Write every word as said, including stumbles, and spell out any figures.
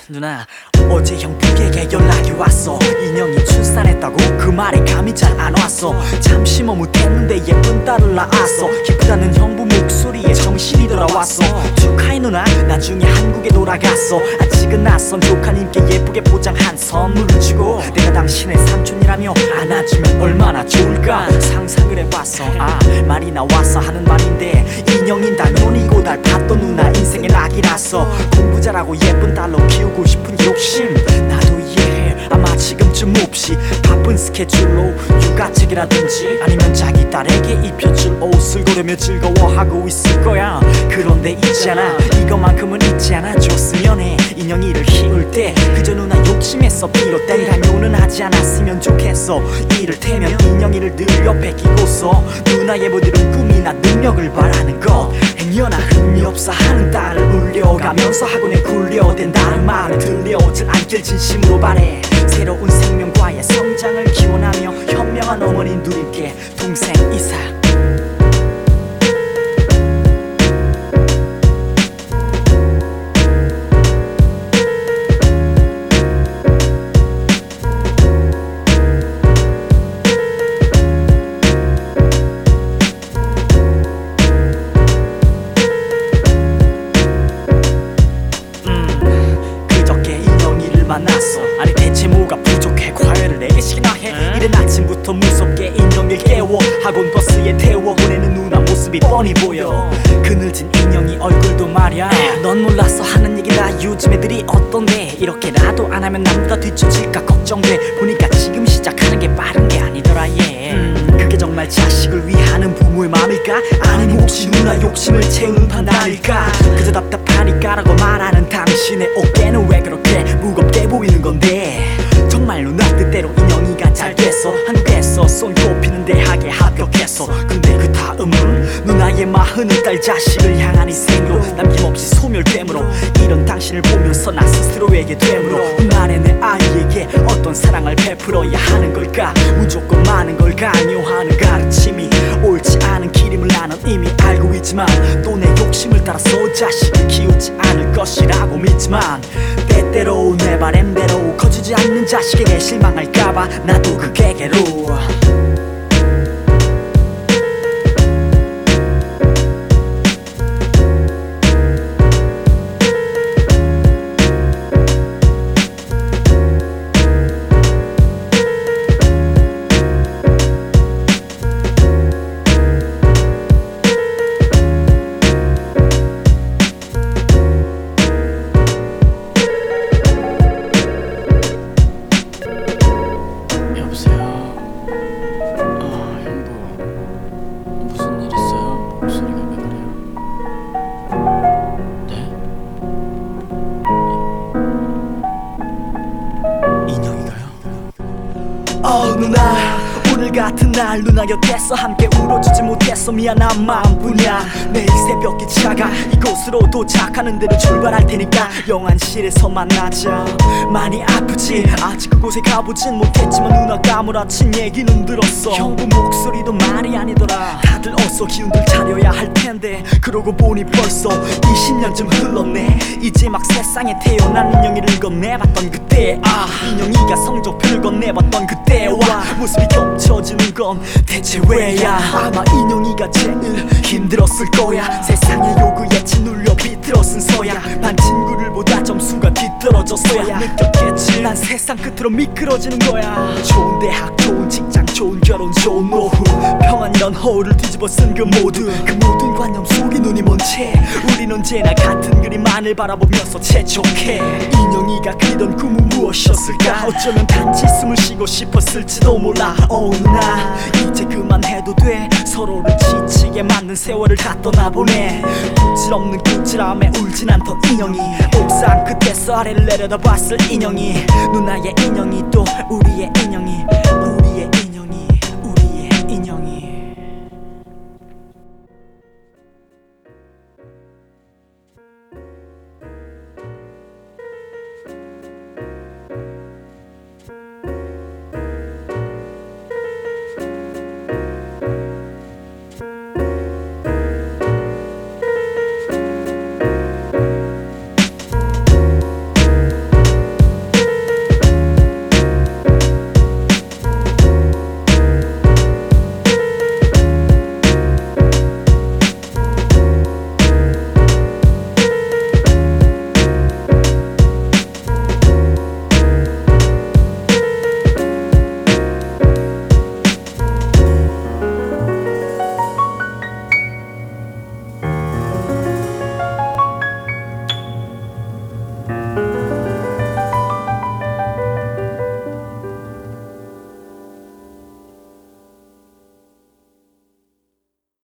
누나, 어제 형부에게 연락이 왔어. 인형이 출산했다고. 그 말에 감이 잘 안 왔어. 잠시 머뭇했는데 예쁜 딸을 낳았어. 기쁘다는 형부 목소리에 정신이 돌아왔어. 축하해 누나, 나중에 한국에 돌아갔어. 아직은 낯선 조카님께 예쁘게 포장한 선물을 주고 내가 당신의 삼촌이라며 안아주면 얼마나 좋을까 상상을 해봤어. 아, 말이 나왔어 하는 말인데 인형인 당연히고 날 봤던 누나 인생의 낙이라서 공부 잘하고 예쁜 딸로 키우고 싶은 욕심 나도 이해해. 아마 지금쯤 몹시 바쁜 스케줄로 육아책이라든지 아니면 자기 딸에게 입혀줄 옷을 고르며 즐거워하고 있을 거야. 그런데 있잖아, 이것만큼은 잊지 않아줬으면 해. 인형이를 키울 때 그저 누나 욕심에서 비롯된 강요는 하지 않았으면 좋겠어. 이를테면 인형이를 늘 옆에 끼고서 누나의 모든 꿈이나 능력을 바라는 것. 행여나 흥미 없어 하는 딸을 울려가면서 학원에 굴려댄다는 말을 들려오질 않길 진심으로 바래. 새로운 생명과의 성장을 기원하며 현명한 어머니 누님께 동생 이사. 만났어. 아니 대체 뭐가 부족해? 과외를 네 개씩이나 해. 이른 아침부터 무섭게 인형을 깨워 학원 버스에 태워 보내는 누나 모습이 뻔히 보여. 그늘진 인형이 얼굴도 말야. 넌 몰라서 하는 얘기라 요즘 애들이 어떤데 이렇게라도 안 하면 남보다 뒤처질까 걱정돼. 보니까 지금 시작하는 게 빠른 게 아니더라 얘. 음, 그게 정말 자식을 위하는 부모의 마음일까? 아니면 혹시 누나 욕심을 채우는 판단일까? 그저 답답하니까라고 말하는 당신의 어깨는 왜 그렇게 무겁게 보이는 건데. 정말 누나 뜻대로 인형이가 잘 됐어. 한국에서 손꼽히는 대학에 합격했어. 근데 그 다음은 누나의 마흔을 딸 자식을 향한 희생으로 남김없이 소멸됨으로 이런 당신을 보면서 나 스스로에게 되므로 나의 내 아이에게 어떤 사랑을 베풀어야 하는 걸까? 무조건 많은 걸 강요하는 가르침이 옳지 않은 길임을 나는 이미 알고 있지만 또 내 욕심을 따라서 자식을 키우지 않을 것이라고 믿지만 때때로 내 바램대로 커지지 않는 자식에게 실망할까봐 나도 그 계계로 어 누나, 오늘 같은 날 누나 곁에서 함께 울어주지 못해서 미안한 마음뿐이야. 내일 새벽 기차가 이곳으로 도착하는 대로 출발할 테니까 영안실에서 만나자. 많이 아프지? 아직 그곳에 가보진 못했지만 누나가 몰아친 얘기는 들었어. 형부 목소리도 말이 아니더라. 다들 어서 기운들 차려야 할 텐데 그러고 보니 벌써 이십 년쯤 흘렀네. 이제 막 세상에 태어난 인형이를 건네봤던 그때, 아 인형이가 성적표를 건네봤던 그때와 모습이 겹쳐지는 건 대체 왜야? 아마 인형이가 제일 힘들었을 거야. 세상의 요구에 짓눌려 비틀어 쓴 서야 반 친구를 보다 점수가 뒤떨어졌어야 느꼈겠지. 난 세상 끝으로 미끄러지는 거야. 좋은 대학, 좋은 직장, 좋은 결혼, 좋은 노후, 평안이란 허울을 뒤집어 쓴 그 모든 그 모든 관념 속에 눈이 먼 채 우린 언제나 같은 그림만을 바라보면서 재촉해. 인형이가 그리던 꿈은 무엇이었을까? 어쩌면 단지 숨을 쉬고 싶었을지도 몰라. 어 누나, 이제 그만해도 돼. 서로를 지치게 만든 세월을 다 떠나보내. 부질없는 꾸지람에 울진 않던 인형이 옥상 끝에서 아래를 내려다봤을 인형이 누나의 인형이 또 우리의 인형이